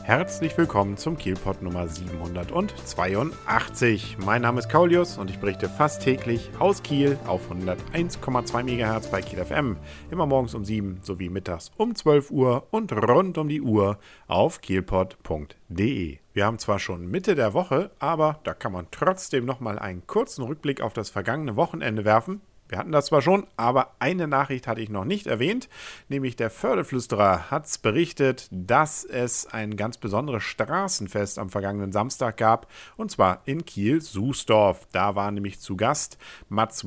Herzlich willkommen zum Kielpot Nummer 782. Mein Name ist Kaulius und ich berichte fast täglich aus Kiel auf 101,2 MHz bei Kiel FM. Immer morgens um 7 sowie mittags um 12 Uhr und rund um die Uhr auf kielpot.de. Wir haben zwar schon Mitte der Woche, aber da kann man trotzdem nochmal einen kurzen Rückblick auf das vergangene Wochenende werfen. Wir hatten das zwar schon, aber eine Nachricht hatte ich noch nicht erwähnt, nämlich der Förde-Flüsterer hat berichtet, dass es ein ganz besonderes Straßenfest am vergangenen Samstag gab, und zwar in Kiel-Susdorf. Da war nämlich zu Gast Max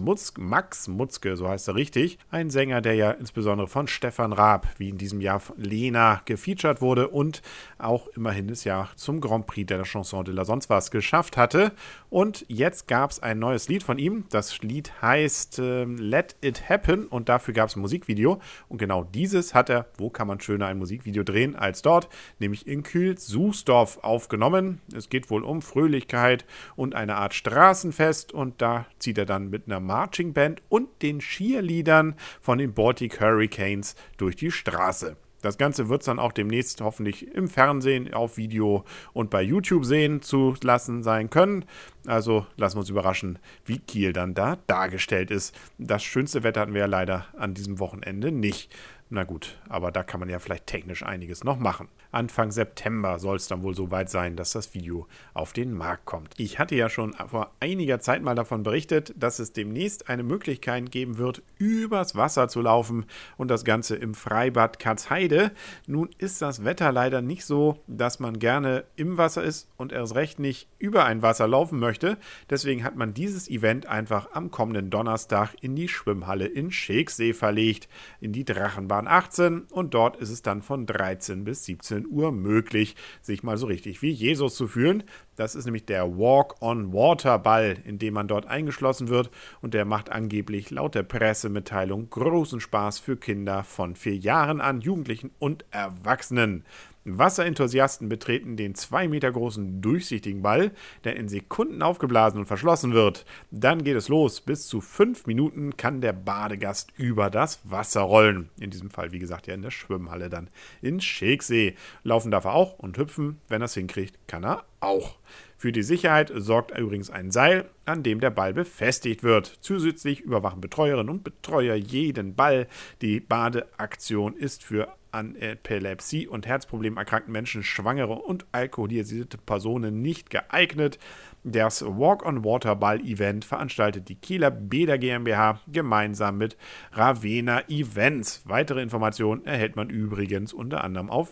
Mutzke, so heißt er richtig, ein Sänger, der ja insbesondere von Stefan Raab, wie in diesem Jahr Lena, gefeatured wurde und auch immerhin das Jahr zum Grand Prix de la Chanson de la sonst was geschafft hatte. Und jetzt gab es ein neues Lied von ihm. Das Lied heißt Let It Happen und dafür gab es ein Musikvideo. Und genau dieses hat er, wo kann man schöner ein Musikvideo drehen als dort, nämlich in Kiel-Susdorf aufgenommen. Es geht wohl um Fröhlichkeit und eine Art Straßenfest und da zieht er dann mit einer Marching Band und den Cheerleadern von den Baltic Hurricanes durch die Straße. Das Ganze wird es dann auch demnächst hoffentlich im Fernsehen, auf Video und bei YouTube sehen zu lassen sein können. Also lassen wir uns überraschen, wie Kiel dann da dargestellt ist. Das schönste Wetter hatten wir ja leider an diesem Wochenende nicht. Na gut, aber da kann man ja vielleicht technisch einiges noch machen. Anfang September soll es dann wohl so weit sein, dass das Video auf den Markt kommt. Ich hatte ja schon vor einiger Zeit mal davon berichtet, dass es demnächst eine Möglichkeit geben wird, übers Wasser zu laufen und das Ganze im Freibad Katzheide. Nun ist das Wetter leider nicht so, dass man gerne im Wasser ist und erst recht nicht über ein Wasser laufen möchte. Deswegen hat man dieses Event einfach am kommenden Donnerstag in die Schwimmhalle in Scheeksee verlegt, in die Drachenbahn 18 und dort ist es dann von 13 bis 17 Uhr möglich, sich mal so richtig wie Jesus zu fühlen. Das ist nämlich der Walk-on-Water-Ball, in dem man dort eingeschlossen wird und der macht angeblich laut der Pressemitteilung großen Spaß für Kinder von 4 Jahren an, Jugendlichen und Erwachsenen. Wasserenthusiasten betreten den 2 Meter großen durchsichtigen Ball, der in Sekunden aufgeblasen und verschlossen wird. Dann geht es los. Bis zu 5 Minuten kann der Badegast über das Wasser rollen. In diesem Fall, wie gesagt, ja in der Schwimmhalle dann in Scheeksee. Laufen darf er auch und hüpfen, wenn er es hinkriegt, kann er auch. Für die Sicherheit sorgt übrigens ein Seil, an dem der Ball befestigt wird. Zusätzlich überwachen Betreuerinnen und Betreuer jeden Ball. Die Badeaktion ist für an Epilepsie und Herzproblemen erkrankten Menschen, Schwangere und alkoholisierte Personen nicht geeignet. Das Walk-on-Water-Ball-Event veranstaltet die Kieler Bäder GmbH gemeinsam mit Ravena Events. Weitere Informationen erhält man übrigens unter anderem auf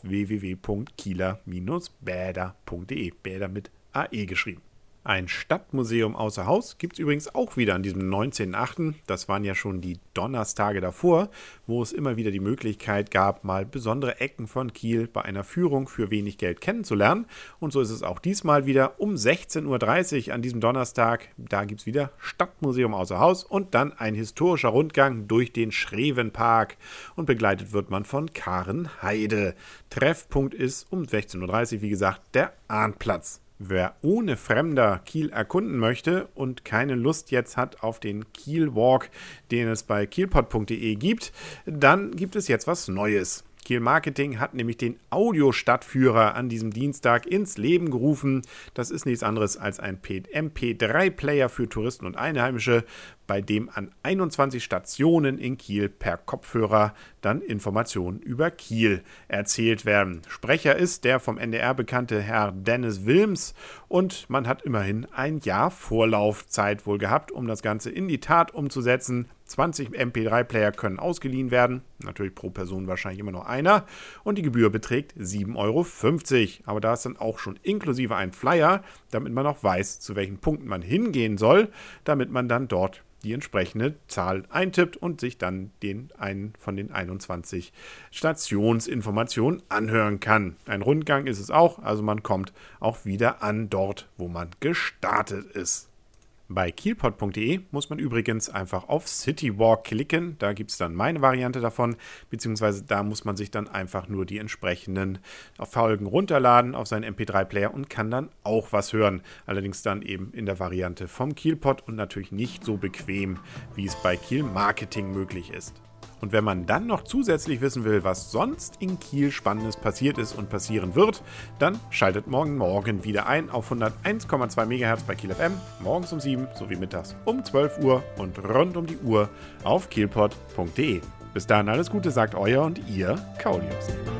www.kieler-bäder.de. Bäder mit AE geschrieben. Ein Stadtmuseum außer Haus gibt es übrigens auch wieder an diesem 19.8. Das waren ja schon die Donnerstage davor, wo es immer wieder die Möglichkeit gab, mal besondere Ecken von Kiel bei einer Führung für wenig Geld kennenzulernen. Und so ist es auch diesmal wieder um 16.30 Uhr an diesem Donnerstag. Da gibt es wieder Stadtmuseum außer Haus und dann ein historischer Rundgang durch den Schrevenpark. Und begleitet wird man von Karen Heide. Treffpunkt ist um 16.30 Uhr, wie gesagt, der Arndtplatz. Wer ohne Fremder Kiel erkunden möchte und keine Lust jetzt hat auf den Kiel Walk, den es bei kielpot.de gibt, dann gibt es jetzt was Neues. Kiel Marketing hat nämlich den Audio-Stadtführer an diesem Dienstag ins Leben gerufen. Das ist nichts anderes als ein MP3-Player für Touristen und Einheimische, bei dem an 21 Stationen in Kiel per Kopfhörer dann Informationen über Kiel erzählt werden. Sprecher ist der vom NDR bekannte Herr Dennis Wilms und man hat immerhin ein Jahr Vorlaufzeit wohl gehabt, um das Ganze in die Tat umzusetzen. 20 MP3-Player können ausgeliehen werden, natürlich pro Person wahrscheinlich immer nur einer und die Gebühr beträgt 7,50 Euro. Aber da ist dann auch schon inklusive ein Flyer, damit man auch weiß, zu welchen Punkten man hingehen soll, damit man dann dort die entsprechende Zahl eintippt und sich dann einen von den 21 Stationsinformationen anhören kann. Ein Rundgang ist es auch, also man kommt auch wieder an dort, wo man gestartet ist. Bei kielpot.de muss man übrigens einfach auf Citywalk klicken, da gibt es dann meine Variante davon, beziehungsweise da muss man sich dann einfach nur die entsprechenden Folgen runterladen auf seinen MP3-Player und kann dann auch was hören. Allerdings dann eben in der Variante vom Kielpot und natürlich nicht so bequem, wie es bei Kiel Marketing möglich ist. Und wenn man dann noch zusätzlich wissen will, was sonst in Kiel Spannendes passiert ist und passieren wird, dann schaltet morgen wieder ein auf 101,2 MHz bei Kiel FM, morgens um 7 sowie mittags um 12 Uhr und rund um die Uhr auf kielpot.de. Bis dahin alles Gute, sagt euer und ihr Kaulius.